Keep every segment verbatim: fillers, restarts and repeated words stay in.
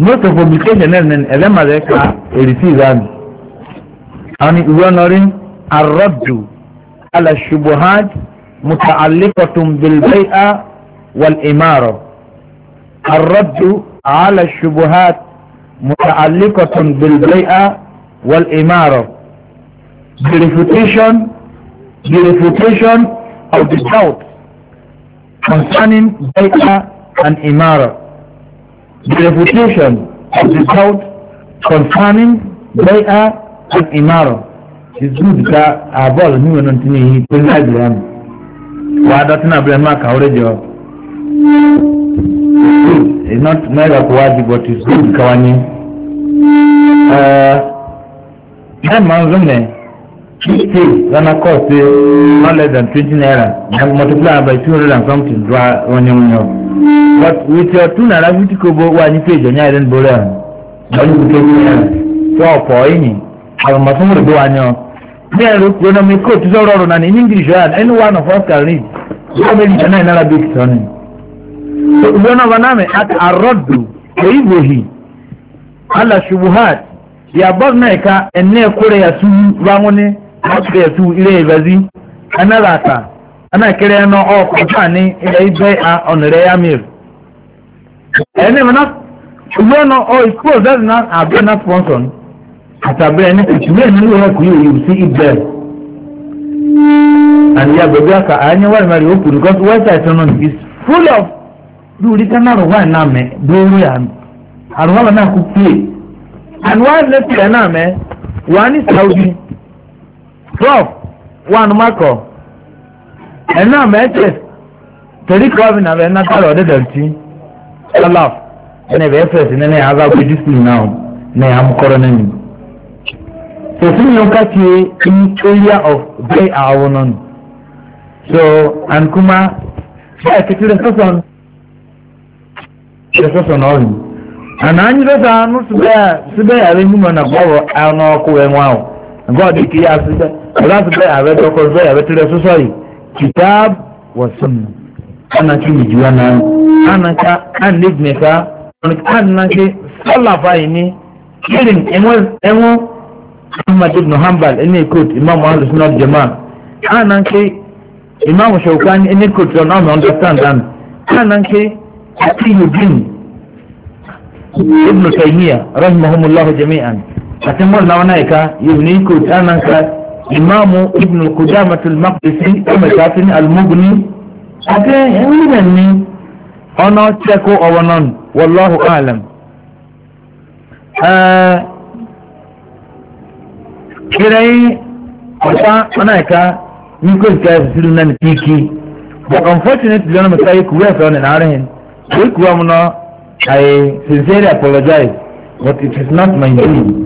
most of publication and elema zeka receive and we are knowing الرد على الشبهات متعلقة بالبيئة والإمارة. الرد على الشبهات متعلقة بالبيئة والإمارة. The refutation, the refutation of the doubt concerning Bay'ah and Imara. The refutation of the doubt concerning Bay'ah and Imara. It's good that our ball new and Antony preside them. Why doesn't Abraham already? It's not mega quality, but it's good. Kawani. Uh, that man's fifty Ghana cost not less than twenty naira and multiply by two hundred and something draw one young. But with your two naira fifty kobo one you pay the naira and bola. Don't you pay naira? So for any, I am not going to do any. There look when I make coach all on in English and any one of us can read. So many naira big son. So one of an army at Arodu, Ibuhi, Allah Shubuhat, Yaboneka and near Korea Su Ramone. There to ile vazi analata ana kere no o kwani ile ibe on reya mir ene mana we no o expose that not a not sponsor atabe ne kuchime ni we ku you see it there and ya bega ka anya wa mari o puru because website on is full of do the kana wa na me do ya arwa na ku play and why let na me one is Saudi twelve one marco and now matches three club na be na taro de dalti Allah ene be first ne aga ku discipline now ne am corona ni so sin no kati in area of bay awonon so and kuma ya kitire soson soson on and anyi do sa no sube sube ya be mu na gbo ano ko enwa God is here. That's why I read the Quran. I read the Sorry, Kitab was Sunnah. Ana chini juana, ana ka anid meka, ana ke salafa ini. Killing emo emo Ahmad ibn Hanbal ini quote Imam Ahlus Sunnah Jamaah. Ana ke Imam Shawkani ini quote don't understand and ana ke Taqiyuddin Ibn Taymiyyah rahimahumullah jami'an. Atemol naonaika yuniku tanaka Imamu Ibn al-Qudamah al-Maqdisi kama kafin al-Mughni ate yini ono cheko owonon wallahu a'lam. eh kirai ota anaika niko ka sirunan tiki but unfortunately lana makai kuwa fa na arahin kuwa mno I sincerely apologize but it is not my doing.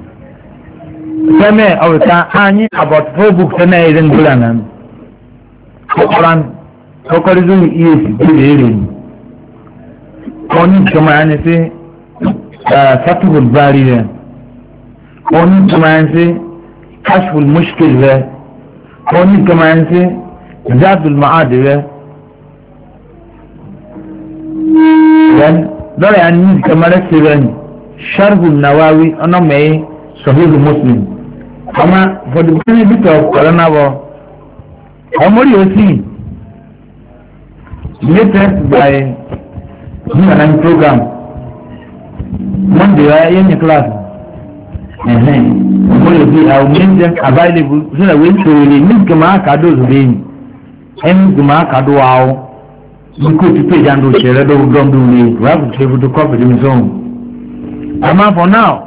Seme awta ani about four books na irin bulanan Quran ko korizu yesi dirin koni kama ani se Fathul Bari koni kama ani se Kashful Mushkil koni kama ani se Zadul Ma'ad then dole ani kama rasiran Sharh an-Nawawi ana mai Sahih Muslim. Ama for the benefit of Corona, Omori Osi, latest by Human program. Monday, I am in class. Omori Osi, I will make them available so that when to really meet Gama Kado Zubin, and Gama Kado Wow, you could pay down to share the Gum do me, rather to able to copy them so. Ama for now.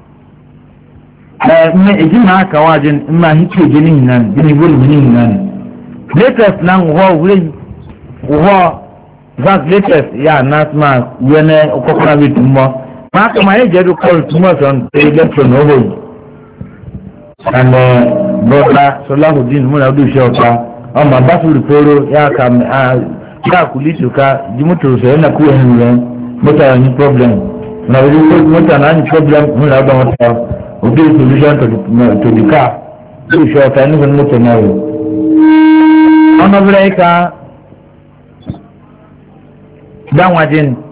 Me ejima aka wajin ma hike jinin nan jini bulu jinin nan latest nan wo wuri wo that latest ya nasma wene okokora bitummo ma kama ye jedu call tumo son election obo and brother Salahuddin muna du shota o ma basu riporo ya kam ya kulisuka jimutu so na ku hen mota ni problem na wuri mota na ni problem muna ba mota we give solution to the to the car. Do short and even motor now. On a breaker, down again.